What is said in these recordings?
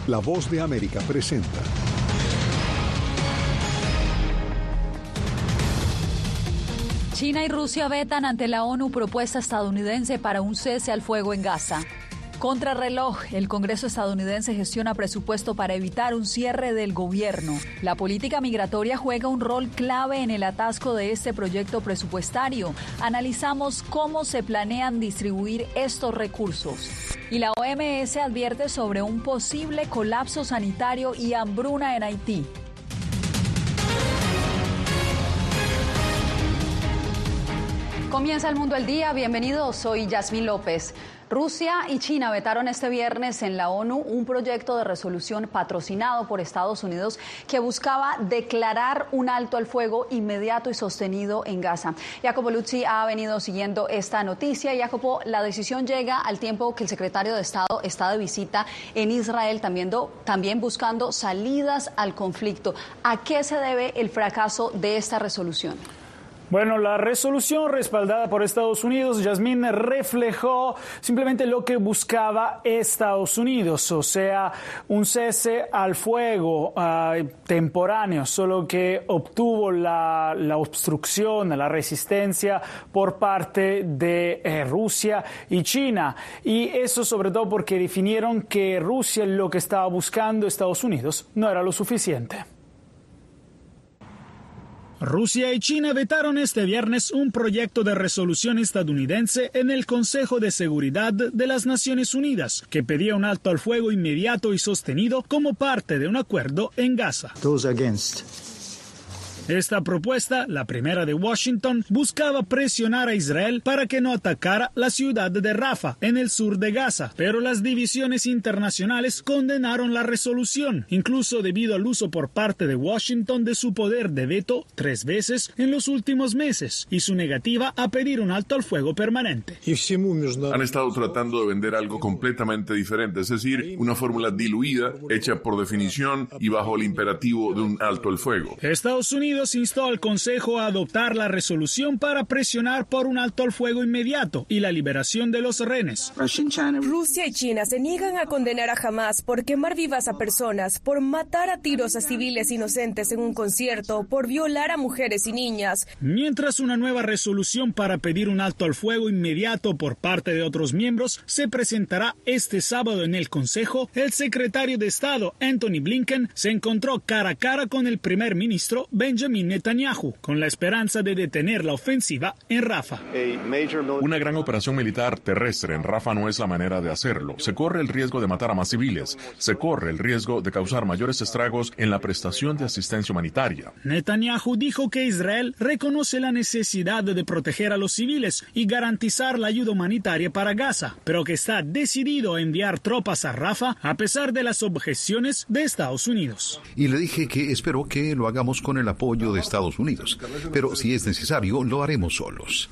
La Voz de América presenta. China y Rusia vetan ante la ONU propuesta estadounidense para un cese al fuego en Gaza. Contrarreloj, el Congreso estadounidense gestiona presupuesto para evitar un cierre del gobierno. La política migratoria juega un rol clave en el atasco de este proyecto presupuestario. Analizamos cómo se planean distribuir estos recursos. Y la OMS advierte sobre un posible colapso sanitario y hambruna en Haití. Comienza El Mundo al Día. Bienvenidos, soy Yasmín López. Rusia y China vetaron este viernes en la ONU un proyecto de resolución patrocinado por Estados Unidos que buscaba declarar un alto al fuego inmediato y sostenido en Gaza. Jacopo Luzzi ha venido siguiendo esta noticia. Jacopo, la decisión llega al tiempo que el secretario de Estado está de visita en Israel, también buscando salidas al conflicto. ¿A qué se debe el fracaso de esta resolución? Bueno, la resolución respaldada por Estados Unidos, Yasmín, reflejó simplemente lo que buscaba Estados Unidos, o sea, un cese al fuego temporáneo, solo que obtuvo la obstrucción, la resistencia por parte de Rusia y China. Y eso sobre todo porque definieron que Rusia lo que estaba buscando Estados Unidos no era lo suficiente. Rusia y China vetaron este viernes un proyecto de resolución estadounidense en el Consejo de Seguridad de las Naciones Unidas, que pedía un alto al fuego inmediato y sostenido como parte de un acuerdo en Gaza. Esta propuesta, la primera de Washington, buscaba presionar a Israel para que no atacara la ciudad de Rafah, en el sur de Gaza, pero las divisiones internacionales condenaron la resolución, incluso debido al uso por parte de Washington de su poder de veto 3 veces en los últimos meses y su negativa a pedir un alto al fuego permanente. Han estado tratando de vender algo completamente diferente, es decir, una fórmula diluida, hecha por definición y bajo el imperativo de un alto al fuego. Estados Unidos instó al Consejo a adoptar la resolución para presionar por un alto al fuego inmediato y la liberación de los rehenes. Rusia y China se niegan a condenar a Hamás por quemar vivas a personas, por matar a tiros a civiles inocentes en un concierto, por violar a mujeres y niñas. Mientras una nueva resolución para pedir un alto al fuego inmediato por parte de otros miembros se presentará este sábado en el Consejo, el secretario de Estado, Antony Blinken, se encontró cara a cara con el primer ministro Benjamin Netanyahu, con la esperanza de detener la ofensiva en Rafah. Una gran operación militar terrestre en Rafah no es la manera de hacerlo. Se corre el riesgo de matar a más civiles. Se corre el riesgo de causar mayores estragos en la prestación de asistencia humanitaria. Netanyahu dijo que Israel reconoce la necesidad de proteger a los civiles y garantizar la ayuda humanitaria para Gaza, pero que está decidido a enviar tropas a Rafah a pesar de las objeciones de Estados Unidos. Y le dije que espero que lo hagamos con el apoyo de Estados Unidos, pero si es necesario, lo haremos solos.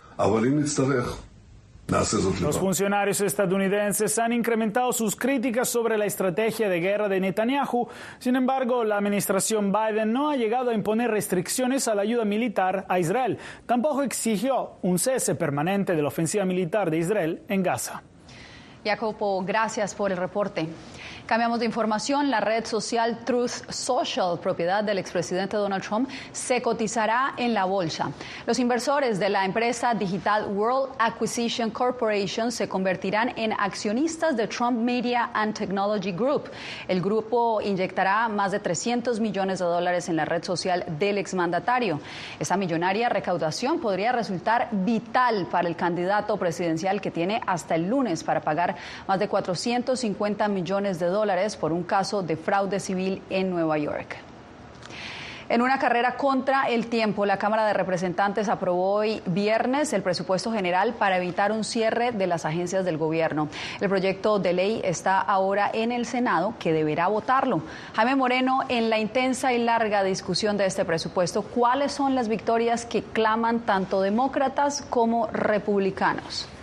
Los funcionarios estadounidenses han incrementado sus críticas sobre la estrategia de guerra de Netanyahu. Sin embargo, la administración Biden no ha llegado a imponer restricciones a la ayuda militar a Israel. Tampoco exigió un cese permanente de la ofensiva militar de Israel en Gaza. Jacopo, gracias por el reporte. Cambiamos de información. La red social Truth Social, propiedad del expresidente Donald Trump, se cotizará en la bolsa. Los inversores de la empresa digital World Acquisition Corporation se convertirán en accionistas de Trump Media and Technology Group. El grupo inyectará más de $300 millones en la red social del exmandatario. Esta millonaria recaudación podría resultar vital para el candidato presidencial, que tiene hasta el lunes para pagar más de $450 millones por un caso de fraude civil en Nueva York. En una carrera contra el tiempo, la Cámara de Representantes aprobó hoy viernes el presupuesto general para evitar un cierre de las agencias del gobierno. El proyecto de ley está ahora en el Senado, que deberá votarlo. Jaime Moreno, en la intensa y larga discusión de este presupuesto, ¿cuáles son las victorias que claman tanto demócratas como republicanos?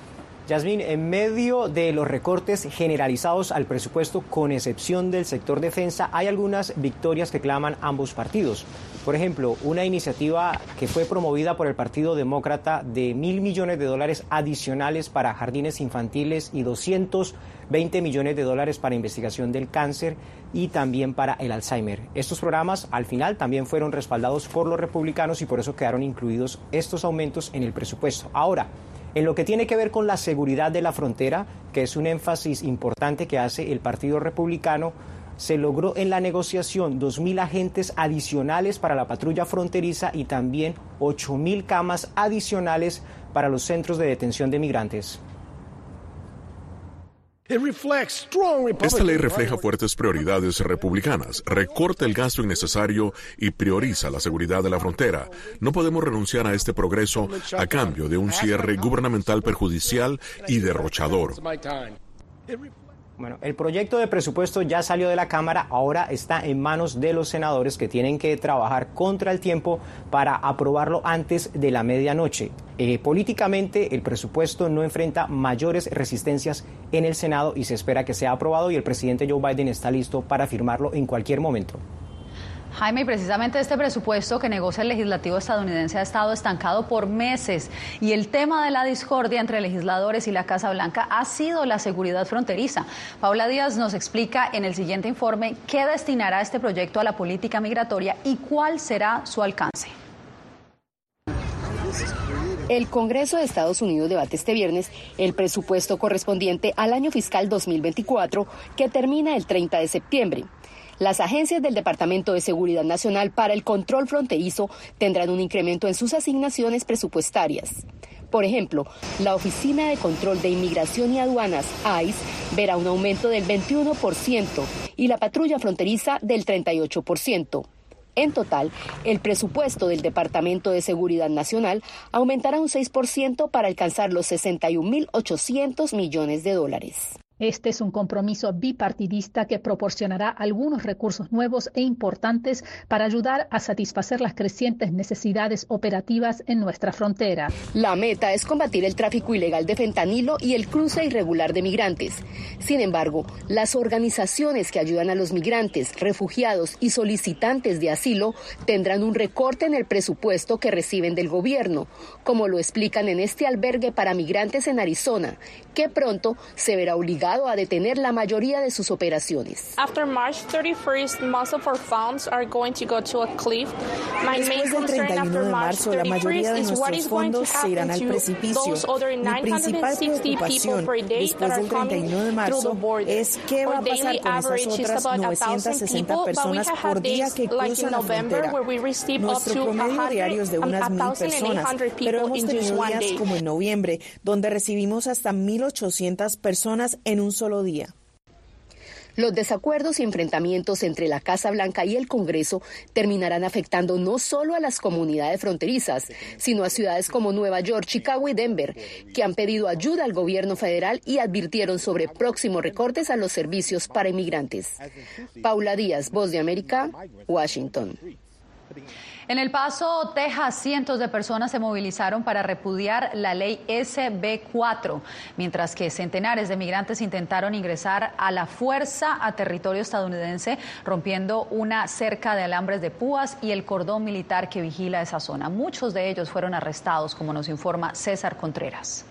Yasmín, en medio de los recortes generalizados al presupuesto, con excepción del sector defensa, hay algunas victorias que claman ambos partidos. Por ejemplo, una iniciativa que fue promovida por el Partido Demócrata de $1.000 millones adicionales para jardines infantiles y $220 millones para investigación del cáncer y también para el Alzheimer. Estos programas al final también fueron respaldados por los republicanos y por eso quedaron incluidos estos aumentos en el presupuesto. Ahora, en lo que tiene que ver con la seguridad de la frontera, que es un énfasis importante que hace el Partido Republicano, se logró en la negociación 2.000 agentes adicionales para la patrulla fronteriza y también 8.000 camas adicionales para los centros de detención de migrantes. Esta ley refleja fuertes prioridades republicanas, recorta el gasto innecesario y prioriza la seguridad de la frontera. No podemos renunciar a este progreso a cambio de un cierre gubernamental perjudicial y derrochador. Bueno, el proyecto de presupuesto ya salió de la Cámara, ahora está en manos de los senadores que tienen que trabajar contra el tiempo para aprobarlo antes de la medianoche. Políticamente, el presupuesto no enfrenta mayores resistencias en el Senado y se espera que sea aprobado y el presidente Joe Biden está listo para firmarlo en cualquier momento. Jaime, y precisamente este presupuesto que negocia el legislativo estadounidense ha estado estancado por meses y el tema de la discordia entre legisladores y la Casa Blanca ha sido la seguridad fronteriza. Paula Díaz nos explica en el siguiente informe qué destinará este proyecto a la política migratoria y cuál será su alcance. El Congreso de Estados Unidos debate este viernes el presupuesto correspondiente al año fiscal 2024 que termina el 30 de septiembre. Las agencias del Departamento de Seguridad Nacional para el Control Fronterizo tendrán un incremento en sus asignaciones presupuestarias. Por ejemplo, la Oficina de Control de Inmigración y Aduanas, ICE, verá un aumento del 21% y la patrulla fronteriza del 38%. En total, el presupuesto del Departamento de Seguridad Nacional aumentará un 6% para alcanzar los $61.800 millones. Este es un compromiso bipartidista que proporcionará algunos recursos nuevos e importantes para ayudar a satisfacer las crecientes necesidades operativas en nuestra frontera. La meta es combatir el tráfico ilegal de fentanilo y el cruce irregular de migrantes. Sin embargo, las organizaciones que ayudan a los migrantes, refugiados y solicitantes de asilo tendrán un recorte en el presupuesto que reciben del gobierno, como lo explican en este albergue para migrantes en Arizona, que pronto se verá obligado a detener la mayoría de sus operaciones. Después del 31 de marzo, la mayoría de nuestros fondos se irán al precipicio. Mi principal preocupación después del 31 de marzo es qué va a pasar con esas otras 960 personas por día que cruzan la frontera. Nuestro promedio diario es de unas 1,000 personas, pero hemos tenido días como en noviembre, donde recibimos hasta 1,800 personas en un solo día. Los desacuerdos y enfrentamientos entre la Casa Blanca y el Congreso terminarán afectando no solo a las comunidades fronterizas, sino a ciudades como Nueva York, Chicago y Denver, que han pedido ayuda al gobierno federal y advirtieron sobre próximos recortes a los servicios para inmigrantes. Paula Díaz, Voz de América, Washington. En El Paso, Texas, cientos de personas se movilizaron para repudiar la ley SB4, mientras que centenares de migrantes intentaron ingresar a la fuerza a territorio estadounidense, rompiendo una cerca de alambres de púas y el cordón militar que vigila esa zona. Muchos de ellos fueron arrestados, como nos informa César Contreras.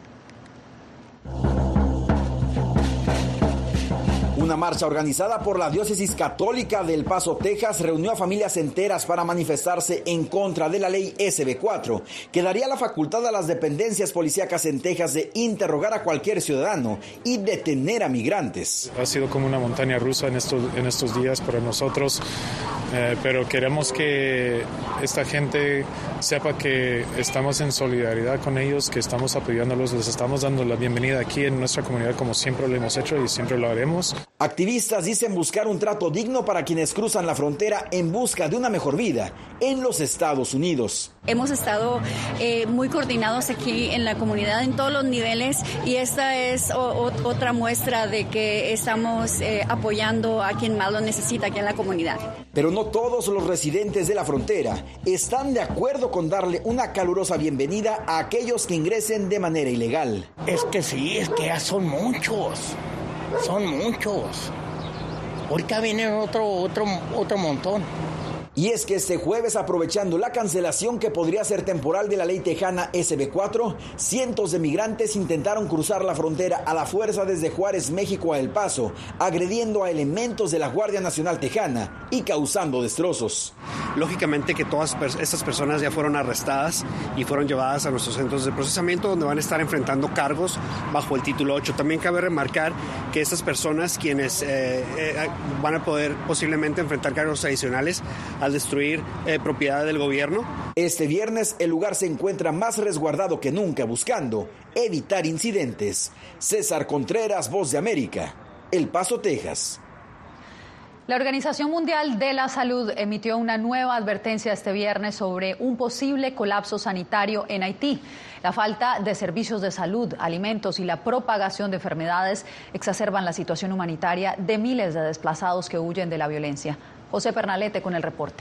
Una marcha organizada por la Diócesis Católica de El Paso, Texas, reunió a familias enteras para manifestarse en contra de la ley SB4, que daría la facultad a las dependencias policíacas en Texas de interrogar a cualquier ciudadano y detener a migrantes. Ha sido como una montaña rusa en estos días para nosotros, pero queremos que esta gente sepa que estamos en solidaridad con ellos, que estamos apoyándolos, les estamos dando la bienvenida aquí en nuestra comunidad como siempre lo hemos hecho y siempre lo haremos. Activistas dicen buscar un trato digno para quienes cruzan la frontera en busca de una mejor vida en los Estados Unidos. Hemos estado muy coordinados aquí en la comunidad en todos los niveles y esta es otra muestra de que estamos apoyando a quien más lo necesita aquí en la comunidad. Pero no todos los residentes de la frontera están de acuerdo con darle una calurosa bienvenida a aquellos que ingresen de manera ilegal. Es que sí, es que ya son muchos. Son muchos. Ahorita viene otro montón. Y es que este jueves, aprovechando la cancelación que podría ser temporal de la ley tejana SB4, cientos de migrantes intentaron cruzar la frontera a la fuerza desde Juárez, México a El Paso, agrediendo a elementos de la Guardia Nacional Tejana y causando destrozos. Lógicamente que todas estas personas ya fueron arrestadas y fueron llevadas a nuestros centros de procesamiento donde van a estar enfrentando cargos bajo el título 8. También cabe remarcar que estas personas quienes van a poder posiblemente enfrentar cargos adicionales al destruir propiedad del gobierno. Este viernes el lugar se encuentra más resguardado que nunca, buscando evitar incidentes. César Contreras, Voz de América, El Paso, Texas. La Organización Mundial de la Salud emitió una nueva advertencia este viernes sobre un posible colapso sanitario en Haití. La falta de servicios de salud, alimentos y la propagación de enfermedades exacerban la situación humanitaria de miles de desplazados que huyen de la violencia. José Pernalete con el reporte.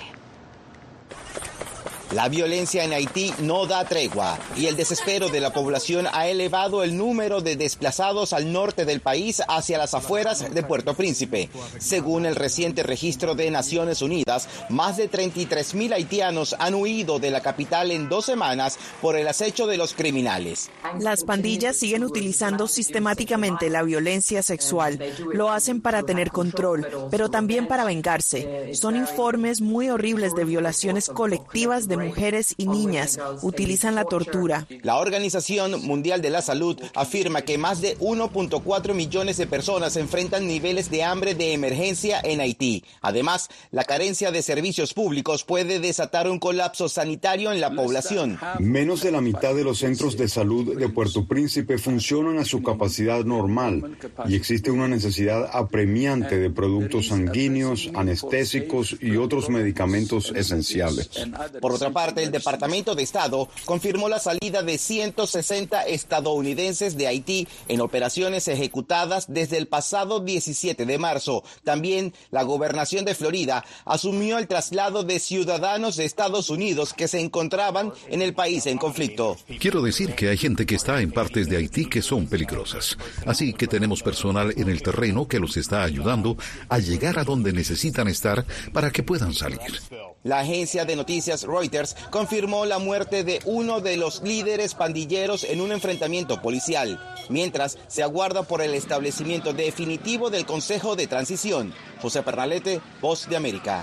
La violencia en Haití no da tregua y el desespero de la población ha elevado el número de desplazados al norte del país hacia las afueras de Puerto Príncipe. Según el reciente registro de Naciones Unidas, más de 33,000 haitianos han huido de la capital en 2 semanas por el acecho de los criminales. Las pandillas siguen utilizando sistemáticamente la violencia sexual. Lo hacen para tener control, pero también para vengarse. Son informes muy horribles de violaciones colectivas de mujeres y niñas. Utilizan la tortura. La Organización Mundial de la Salud afirma que más de 1.4 millones de personas enfrentan niveles de hambre de emergencia en Haití. Además, la carencia de servicios públicos puede desatar un colapso sanitario en la población. Menos de la mitad de los centros de salud de Puerto Príncipe funcionan a su capacidad normal y existe una necesidad apremiante de productos sanguíneos, anestésicos y otros medicamentos esenciales. Por otra parte, el Departamento de Estado confirmó la salida de 160 estadounidenses de Haití en operaciones ejecutadas desde el pasado 17 de marzo. También la Gobernación de Florida asumió el traslado de ciudadanos de Estados Unidos que se encontraban en el país en conflicto. Quiero decir que hay gente que está en partes de Haití que son peligrosas. Así que tenemos personal en el terreno que los está ayudando a llegar a donde necesitan estar para que puedan salir. La agencia de noticias Reuters confirmó la muerte de uno de los líderes pandilleros en un enfrentamiento policial, mientras se aguarda por el establecimiento definitivo del Consejo de Transición. José Pernalete, Voz de América.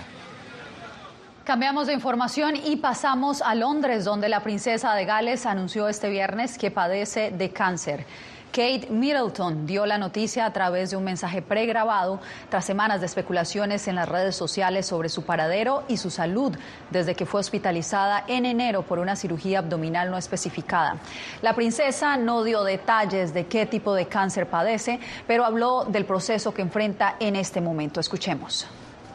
Cambiamos de información y pasamos a Londres, donde la princesa de Gales anunció este viernes que padece de cáncer. Kate Middleton dio la noticia a través de un mensaje pregrabado tras semanas de especulaciones en las redes sociales sobre su paradero y su salud desde que fue hospitalizada en enero por una cirugía abdominal no especificada. La princesa no dio detalles de qué tipo de cáncer padece, pero habló del proceso que enfrenta en este momento. Escuchemos.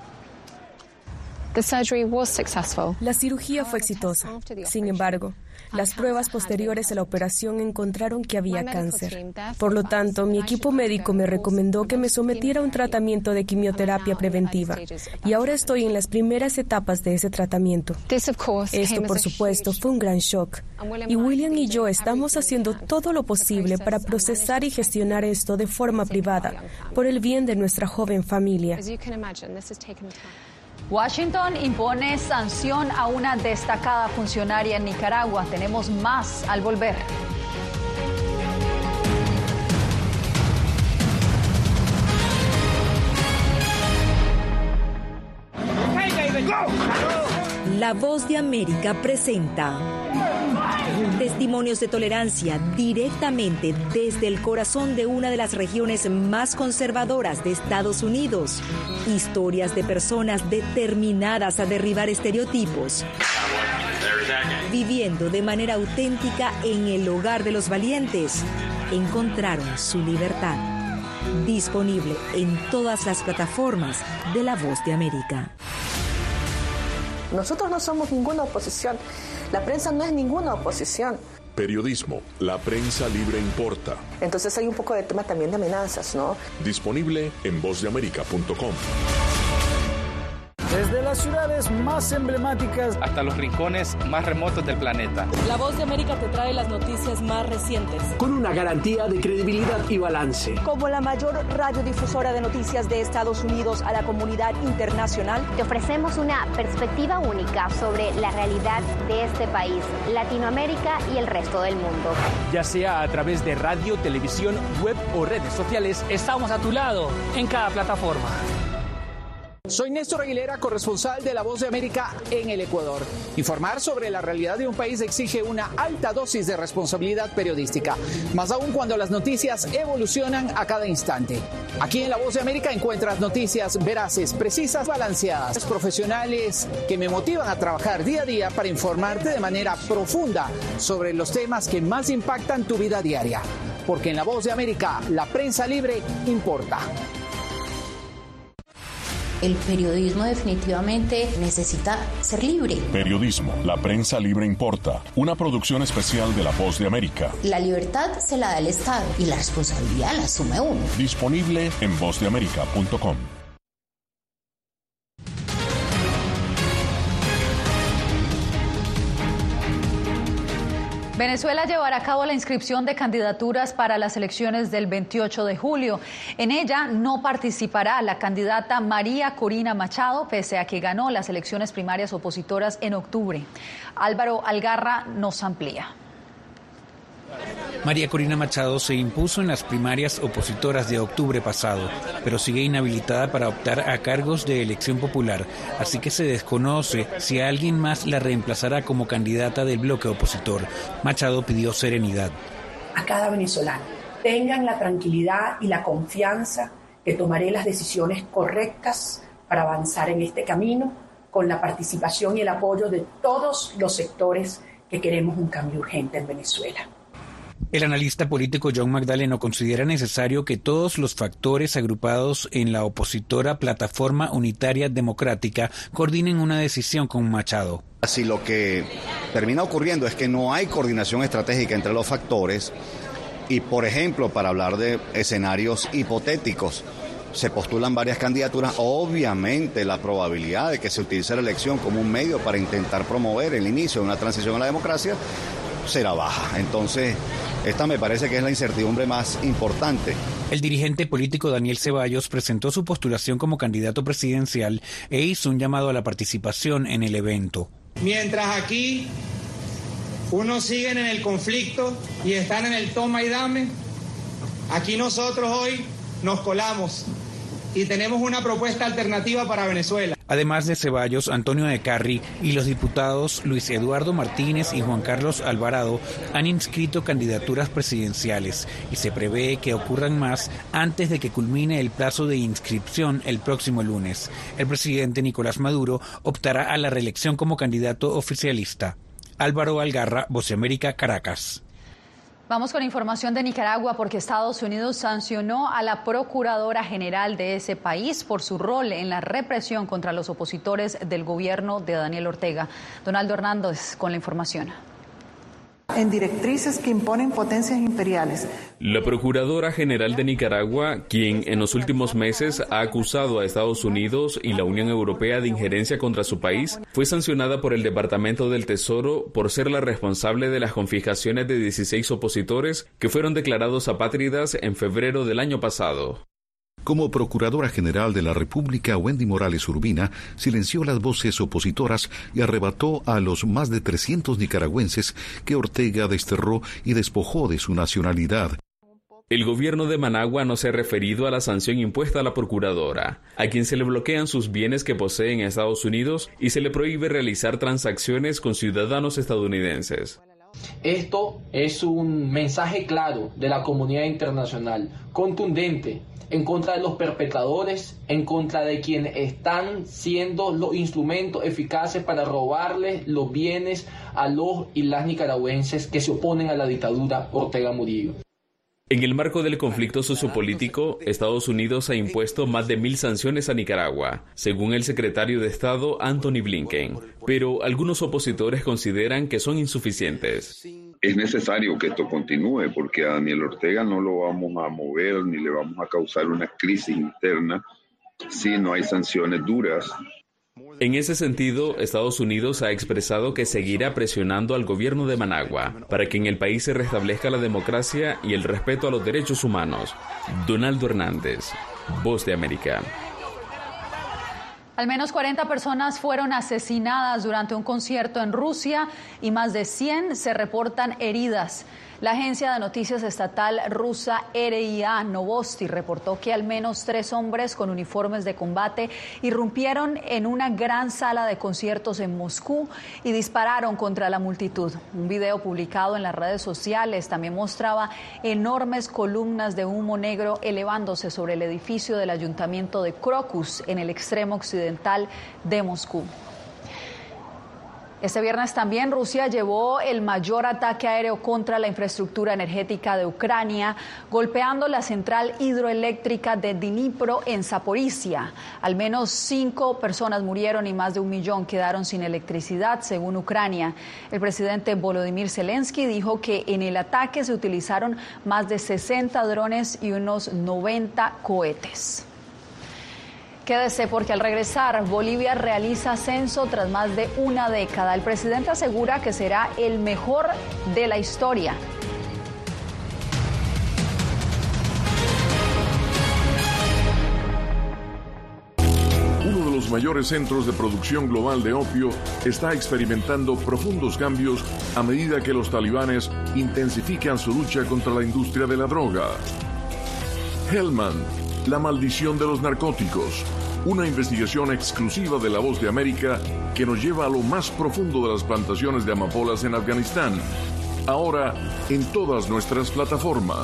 La cirugía fue exitosa. Sin embargo, las pruebas posteriores a la operación encontraron que había cáncer. Por lo tanto, mi equipo médico me recomendó que me sometiera a un tratamiento de quimioterapia preventiva. Y ahora estoy en las primeras etapas de ese tratamiento. Esto, por supuesto, fue un gran shock. Y William y yo estamos haciendo todo lo posible para procesar y gestionar esto de forma privada, por el bien de nuestra joven familia. Washington impone sanción a una destacada funcionaria en Nicaragua. Tenemos más al volver. La Voz de América presenta testimonios de tolerancia directamente desde el corazón de una de las regiones más conservadoras de Estados Unidos. Historias de personas determinadas a derribar estereotipos, viviendo de manera auténtica en el hogar de los valientes, encontraron su libertad. Disponible en todas las plataformas de La Voz de América. Nosotros no somos ninguna oposición. La prensa no es ninguna oposición. Periodismo, la prensa libre importa. Entonces hay un poco de tema también de amenazas, ¿no? Disponible en vozdeamerica.com. Desde las ciudades más emblemáticas hasta los rincones más remotos del planeta. La Voz de América te trae las noticias más recientes. Con una garantía de credibilidad y balance. Como la mayor radiodifusora de noticias de Estados Unidos a la comunidad internacional, te ofrecemos una perspectiva única sobre la realidad de este país, Latinoamérica y el resto del mundo. Ya sea a través de radio, televisión, web o redes sociales, estamos a tu lado en cada plataforma. Soy Néstor Aguilera, corresponsal de La Voz de América en el Ecuador. Informar sobre la realidad de un país exige una alta dosis de responsabilidad periodística, más aún cuando las noticias evolucionan a cada instante. Aquí en La Voz de América encuentras noticias veraces, precisas, balanceadas, profesionales que me motivan a trabajar día a día para informarte de manera profunda sobre los temas que más impactan tu vida diaria. Porque en La Voz de América, la prensa libre importa. El periodismo definitivamente necesita ser libre. Periodismo, la prensa libre importa. Una producción especial de La Voz de América. La libertad se la da el Estado y la responsabilidad la asume uno. Disponible en vozdeamerica.com. Venezuela llevará a cabo la inscripción de candidaturas para las elecciones del 28 de julio. En ella no participará la candidata María Corina Machado, pese a que ganó las elecciones primarias opositoras en octubre. Álvaro Algarra nos amplía. María Corina Machado se impuso en las primarias opositoras de octubre pasado, pero sigue inhabilitada para optar a cargos de elección popular, así que se desconoce si alguien más la reemplazará como candidata del bloque opositor. Machado pidió serenidad. A cada venezolano, tengan la tranquilidad y la confianza que tomaré las decisiones correctas para avanzar en este camino, con la participación y el apoyo de todos los sectores que queremos un cambio urgente en Venezuela. El analista político John Magdaleno considera necesario que todos los factores agrupados en la opositora Plataforma Unitaria Democrática coordinen una decisión con Machado. Si lo que termina ocurriendo es que no hay coordinación estratégica entre los factores y, por ejemplo, para hablar de escenarios hipotéticos, se postulan varias candidaturas, obviamente la probabilidad de que se utilice la elección como un medio para intentar promover el inicio de una transición a la democracia será baja. Entonces, esta me parece que es la incertidumbre más importante. El dirigente político Daniel Ceballos presentó su postulación como candidato presidencial e hizo un llamado a la participación en el evento. Mientras aquí unos siguen en el conflicto y están en el toma y dame, aquí nosotros hoy nos colamos y tenemos una propuesta alternativa para Venezuela. Además de Ceballos, Antonio Ecarri y los diputados Luis Eduardo Martínez y Juan Carlos Alvarado han inscrito candidaturas presidenciales y se prevé que ocurran más antes de que culmine el plazo de inscripción el próximo lunes. El presidente Nicolás Maduro optará a la reelección como candidato oficialista. Álvaro Algarra, Voz de América, Caracas. Vamos con información de Nicaragua porque Estados Unidos sancionó a la Procuradora General de ese país por su rol en la represión contra los opositores del gobierno de Daniel Ortega. Donaldo Hernández con la información. En directrices que imponen potencias imperiales. La Procuradora General de Nicaragua, quien en los últimos meses ha acusado a Estados Unidos y la Unión Europea de injerencia contra su país, fue sancionada por el Departamento del Tesoro por ser la responsable de las confiscaciones de 16 opositores que fueron declarados apátridas en febrero del año pasado. Como Procuradora General de la República, Wendy Morales Urbina silenció las voces opositoras y arrebató a los más de 300 nicaragüenses que Ortega desterró y despojó de su nacionalidad. El gobierno de Managua no se ha referido a la sanción impuesta a la procuradora, a quien se le bloquean sus bienes que posee en Estados Unidos y se le prohíbe realizar transacciones con ciudadanos estadounidenses. Esto es un mensaje claro de la comunidad internacional, contundente, en contra de los perpetradores, en contra de quienes están siendo los instrumentos eficaces para robarles los bienes a los y las nicaragüenses que se oponen a la dictadura Ortega Murillo. En el marco del conflicto sociopolítico, Estados Unidos ha impuesto más de 1.000 sanciones a Nicaragua, según el secretario de Estado Antony Blinken, pero algunos opositores consideran que son insuficientes. Es necesario que esto continúe porque a Daniel Ortega no lo vamos a mover ni le vamos a causar una crisis interna si no hay sanciones duras. En ese sentido, Estados Unidos ha expresado que seguirá presionando al gobierno de Managua para que en el país se restablezca la democracia y el respeto a los derechos humanos. Donaldo Hernández, Voz de América. Al menos 40 personas fueron asesinadas durante un concierto en Rusia y más de 100 se reportan heridas. La agencia de noticias estatal rusa RIA Novosti reportó que al menos 3 hombres con uniformes de combate irrumpieron en una gran sala de conciertos en Moscú y dispararon contra la multitud. Un video publicado en las redes sociales también mostraba enormes columnas de humo negro elevándose sobre el edificio del ayuntamiento de Crocus en el extremo occidental de Moscú. Este viernes también Rusia llevó el mayor ataque aéreo contra la infraestructura energética de Ucrania, golpeando la central hidroeléctrica de Dnipro en Zaporizhia. Al menos 5 personas murieron y más de 1 millón quedaron sin electricidad, según Ucrania. El presidente Volodymyr Zelensky dijo que en el ataque se utilizaron más de 60 drones y unos 90 cohetes. Quédese porque al regresar, Bolivia realiza censo tras más de una década. El presidente asegura que será el mejor de la historia. Uno de los mayores centros de producción global de opio está experimentando profundos cambios a medida que los talibanes intensifican su lucha contra la industria de la droga. Helmand, la maldición de los narcóticos. Una investigación exclusiva de La Voz de América que nos lleva a lo más profundo de las plantaciones de amapolas en Afganistán. Ahora en todas nuestras plataformas.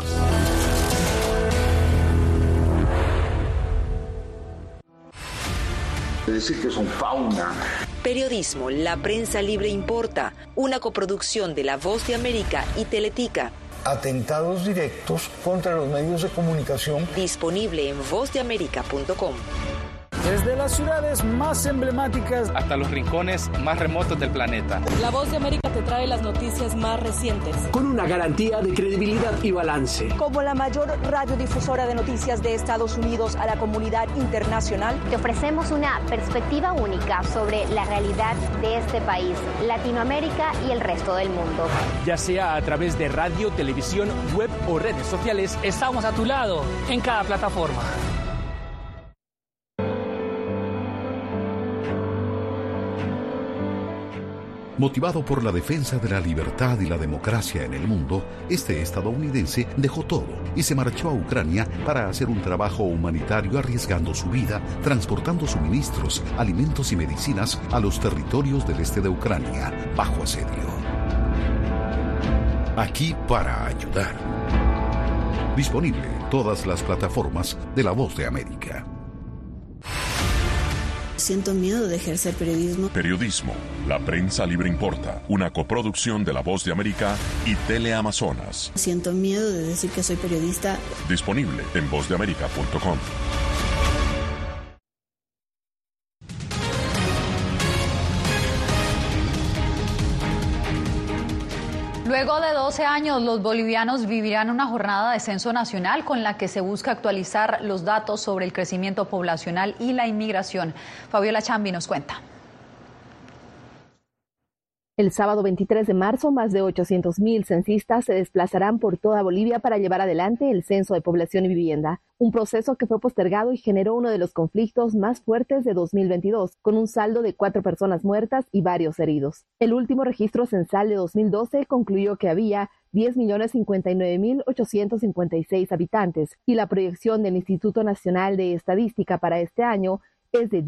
Decir que son fauna. Periodismo, la prensa libre importa. Una coproducción de La Voz de América y Teletica. Atentados directos contra los medios de comunicación. Disponible en vozdeamerica.com. Desde las ciudades más emblemáticas hasta los rincones más remotos del planeta. La Voz de América te trae las noticias más recientes. Con una garantía de credibilidad y balance. Como la mayor radiodifusora de noticias de Estados Unidos a la comunidad internacional, te ofrecemos una perspectiva única sobre la realidad de este país, Latinoamérica y el resto del mundo. Ya sea a través de radio, televisión, web o redes sociales, estamos a tu lado en cada plataforma. Motivado por la defensa de la libertad y la democracia en el mundo, este estadounidense dejó todo y se marchó a Ucrania para hacer un trabajo humanitario arriesgando su vida, transportando suministros, alimentos y medicinas a los territorios del este de Ucrania, bajo asedio. Aquí para ayudar. Disponible en todas las plataformas de La Voz de América. Siento miedo de ejercer periodismo. Periodismo, la prensa libre importa, una coproducción de La Voz de América y Teleamazonas. Siento miedo de decir que soy periodista. Disponible en vozdeamerica.com. Luego de 12 años, los bolivianos vivirán una jornada de censo nacional con la que se busca actualizar los datos sobre el crecimiento poblacional y la inmigración. Fabiola Chambi nos cuenta. El sábado 23 de marzo, más de 800,000 censistas se desplazarán por toda Bolivia para llevar adelante el censo de población y vivienda, un proceso que fue postergado y generó uno de los conflictos más fuertes de 2022, con un saldo de 4 personas muertas y varios heridos. El último registro censal de 2012 concluyó que había 10.059.856 habitantes y la proyección del Instituto Nacional de Estadística para este año es de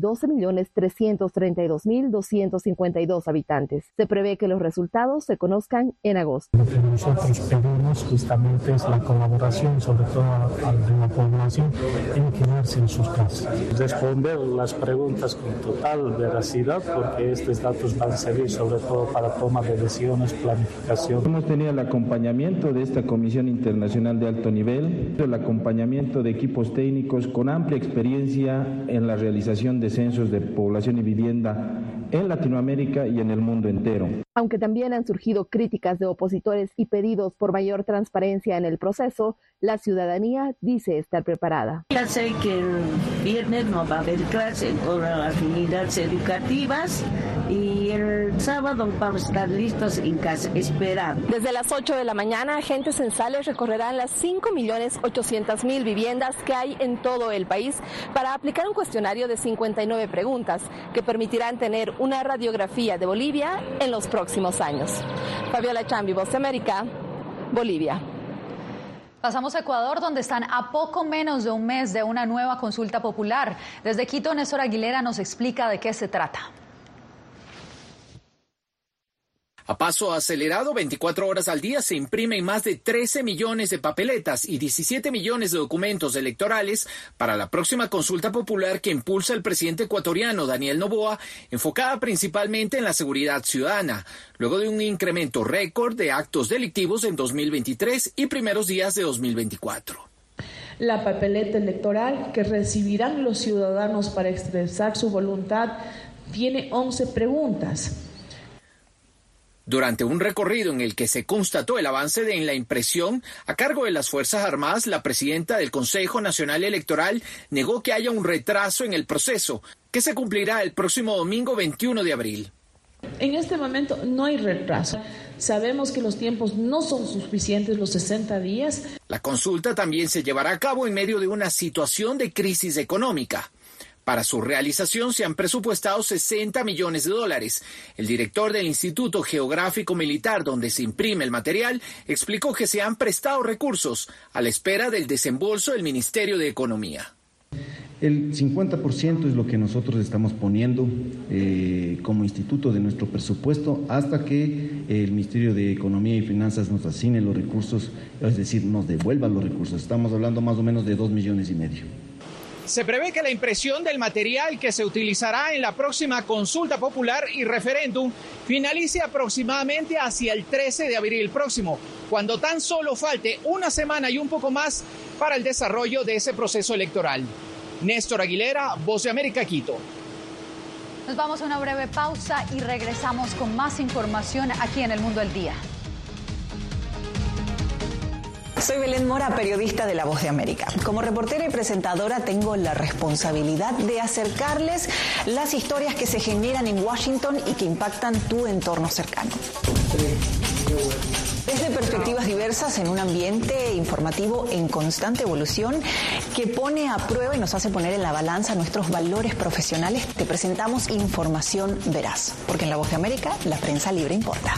12.332.252 habitantes. Se prevé que los resultados se conozcan en agosto. Lo que nosotros pedimos justamente es la colaboración, sobre todo de la población, en quedarse en sus casas. Responder las preguntas con total veracidad, porque estos datos van a servir sobre todo para toma de decisiones, planificación. Hemos tenido el acompañamiento de esta Comisión Internacional de Alto Nivel, el acompañamiento de equipos técnicos con amplia experiencia en la realización de censos de población y vivienda en Latinoamérica y en el mundo entero. Aunque también han surgido críticas de opositores y pedidos por mayor transparencia en el proceso, la ciudadanía dice estar preparada. Ya sé que el viernes no va a haber clase con las unidades educativas y el sábado vamos a estar listos en casa esperando. Desde las 8 de la mañana, agentes censales recorrerán las 5.800.000 viviendas que hay en todo el país para aplicar un cuestionario de 59 preguntas que permitirán tener una radiografía de Bolivia en los próximos años. Fabiola Chambi, Voz de América, Bolivia. Pasamos a Ecuador, donde están a poco menos de un mes de una nueva consulta popular. Desde Quito, Néstor Aguilera nos explica de qué se trata. A paso acelerado, 24 horas al día, se imprimen más de 13 millones de papeletas y 17 millones de documentos electorales para la próxima consulta popular que impulsa el presidente ecuatoriano Daniel Noboa, enfocada principalmente en la seguridad ciudadana, luego de un incremento récord de actos delictivos en 2023 y primeros días de 2024. La papeleta electoral que recibirán los ciudadanos para expresar su voluntad tiene 11 preguntas. Durante un recorrido en el que se constató el avance en la impresión a cargo de las Fuerzas Armadas, la presidenta del Consejo Nacional Electoral negó que haya un retraso en el proceso, que se cumplirá el próximo domingo 21 de abril. En este momento no hay retraso. Sabemos que los tiempos no son suficientes, los 60 días. La consulta también se llevará a cabo en medio de una situación de crisis económica. Para su realización se han presupuestado $60 millones. El director del Instituto Geográfico Militar, donde se imprime el material, explicó que se han prestado recursos a la espera del desembolso del Ministerio de Economía. El 50% es lo que nosotros estamos poniendo como instituto de nuestro presupuesto hasta que el Ministerio de Economía y Finanzas nos asigne los recursos, es decir, nos devuelva los recursos. Estamos hablando más o menos de 2,5 millones. Se prevé que la impresión del material que se utilizará en la próxima consulta popular y referéndum finalice aproximadamente hacia el 13 de abril próximo, cuando tan solo falte una semana y un poco más para el desarrollo de ese proceso electoral. Néstor Aguilera, Voz de América, Quito. Nos vamos a una breve pausa y regresamos con más información aquí en El Mundo al Día. Soy Belén Mora, periodista de La Voz de América. Como reportera y presentadora tengo la responsabilidad de acercarles las historias que se generan en Washington y que impactan tu entorno cercano. Desde perspectivas diversas en un ambiente informativo en constante evolución que pone a prueba y nos hace poner en la balanza nuestros valores profesionales, te presentamos información veraz, porque en La Voz de América la prensa libre importa.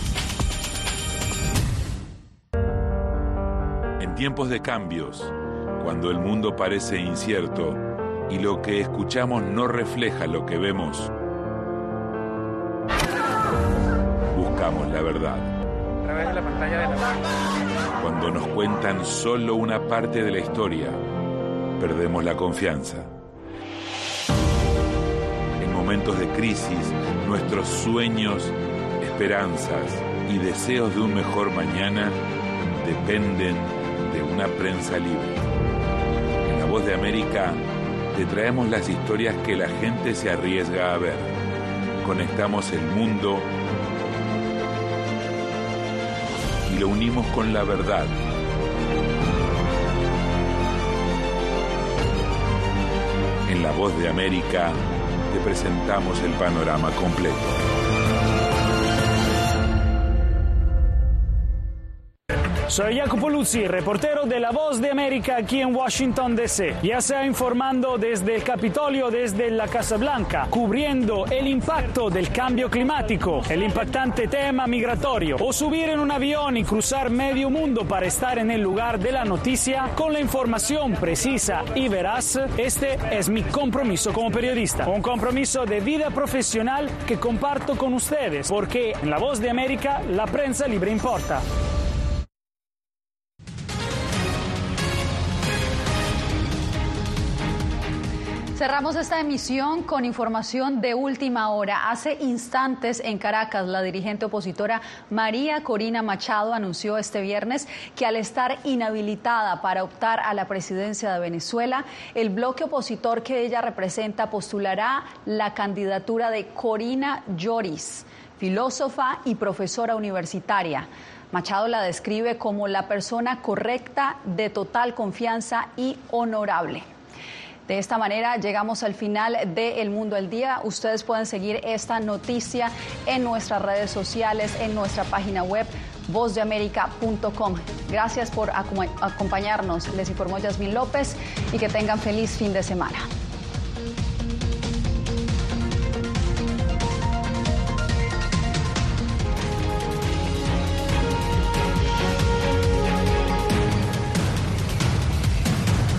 En tiempos de cambios, cuando el mundo parece incierto y lo que escuchamos no refleja lo que vemos, buscamos la verdad. A través de la pantalla de la... Cuando nos cuentan solo una parte de la historia, perdemos la confianza. En momentos de crisis, nuestros sueños, esperanzas y deseos de un mejor mañana dependen de una prensa libre. En La Voz de América te traemos las historias que la gente se arriesga a ver. Conectamos el mundo y lo unimos con la verdad. En La Voz de América te presentamos el panorama completo. Soy Jacopo Luzzi, reportero de La Voz de América aquí en Washington, D.C. Ya sea informando desde el Capitolio, desde la Casa Blanca, cubriendo el impacto del cambio climático, el impactante tema migratorio, o subir en un avión y cruzar medio mundo para estar en el lugar de la noticia con la información precisa y veraz, este es mi compromiso como periodista. Un compromiso de vida profesional que comparto con ustedes, porque en La Voz de América la prensa libre importa. Cerramos esta emisión con información de última hora. Hace instantes en Caracas, la dirigente opositora María Corina Machado anunció este viernes que al estar inhabilitada para optar a la presidencia de Venezuela, el bloque opositor que ella representa postulará la candidatura de Corina Lloris, filósofa y profesora universitaria. Machado la describe como la persona correcta, de total confianza y honorable. De esta manera llegamos al final de El Mundo al Día. Ustedes pueden seguir esta noticia en nuestras redes sociales, en nuestra página web vozdeamerica.com. Gracias por acompañarnos. Les informó Yasmín López y que tengan feliz fin de semana.